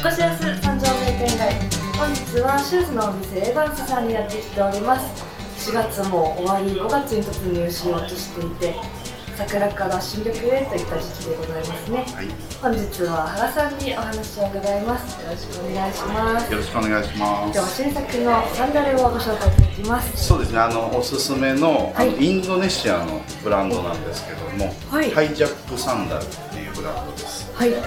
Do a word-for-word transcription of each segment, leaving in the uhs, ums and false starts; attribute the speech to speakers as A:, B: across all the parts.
A: 越しやす三条名店街、本日はシューズのお店エヴァンスさんにやってきております。しがつも終わり、ごがつに突入しようとしていて、桜から新緑へといった時期でございますね。はい、本日は原さんにお話を伺います。よろしくお願いします。
B: よろしくお願いします。
A: 今日は新作のサンダルをご紹介いただきます。
B: そうですね、あのおすすめの、はい、あのインドネシアのブランドなんですけども、はい、ハイジャックサンダルっていうブランドです。はい、はい、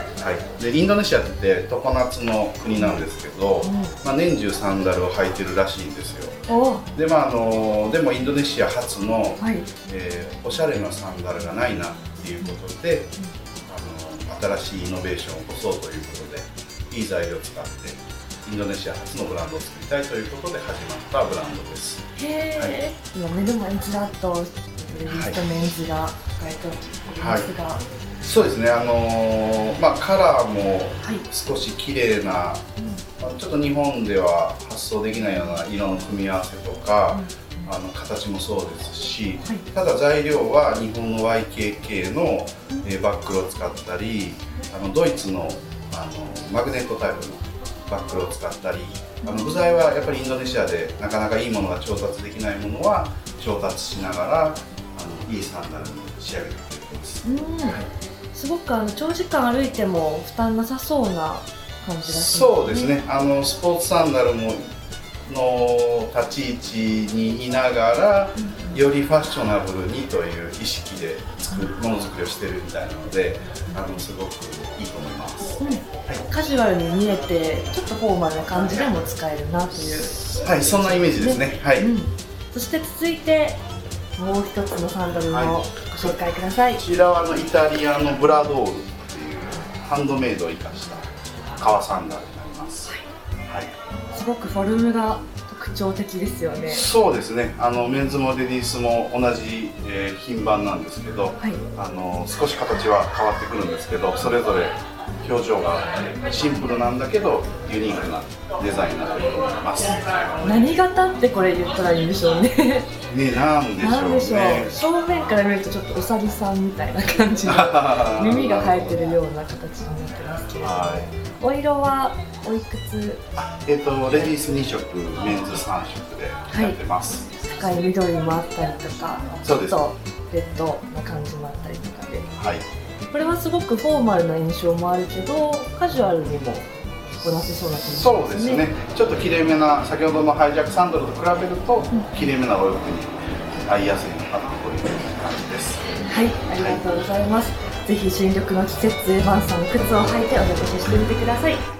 B: でインドネシアって常夏の国なんですけど、うん、まあ、年中サンダルを履いてるらしいんですよ。で、まあ、あのでもインドネシア初の、はい、えー、おしゃれなサンダルがないなっていうことで、うん、あの新しいイノベーションを起こそうということでいい材料を使ってインドネシア初のブランドを作りたいということで始まったブランドです。
A: へー、はい、今目の前にずらっとレディースとメンズが書いてありますが、はい、
B: そうですね、あのーまあ、カラーも少し綺麗な、はい、まあ、ちょっと日本では発想できないような色の組み合わせとか、うん、あの形もそうですし、はい、ただ材料は日本の ワイケーケー の、うん、えー、バックルを使ったり、あのドイツの、あのマグネットタイプのバックルを使ったり、あの部材はやっぱりインドネシアでなかなかいいものが調達できないものは調達しながら、あのいいサンダルに仕上げてくれてます。うん、はい、す
A: ごくあの長時間歩いても負担なさそうな感じがしますね。
B: そうですね、あのスポーツサンダルもの立ち位置にいながら、うん、よりファッショナブルにという意識で作るものづくりをしてるみたいなので、あのすごくいいと思います。うん、はい、
A: カジュアルに見えてちょっとフォーマルな感じでも使えるなという、
B: はい、そんなイメージですね。ね、はい、うん、
A: そして続いてもう一つのサンダルのご紹介ください。
B: こちらはあのイタリアのブラドールっていうハンドメイドを生かした革サンダルになります。はい、
A: すごくフォルムが特徴的ですよね。
B: そうですね、あのメンズもレディースも同じ、えー、品番なんですけど、はい、あの少し形は変わってくるんですけど、それぞれ表情がシンプルなんだけどユニークなデザインになっていると思います。
A: 何型ってこれ言ったらいいんでしょうね。
B: ね、なんでしょうね。なんでしょう。
A: 正面から見るとちょっとおさりさんみたいな感じの耳が生えてるような形になってますけれども、はい、お色はおいくつ？
B: えっとレディースにしょく、メンズさんしょくでやってます。
A: はい、高い緑もあったりとか、ちょっとレッドな感じもあったりとかで、はい、これはすごくフォーマルな印象もあるけどカジュアルにもこなせそうな気がしますね。
B: そうですね、ちょっときれいめな、先ほどのハイジャックサンダルと比べるときれいめなお洋服に合いやすいのかなという感じです。
A: はい、ありがとうございます。はい、ぜひ新緑の季節エヴァンスさんの靴を履いてお出かけしてみてください。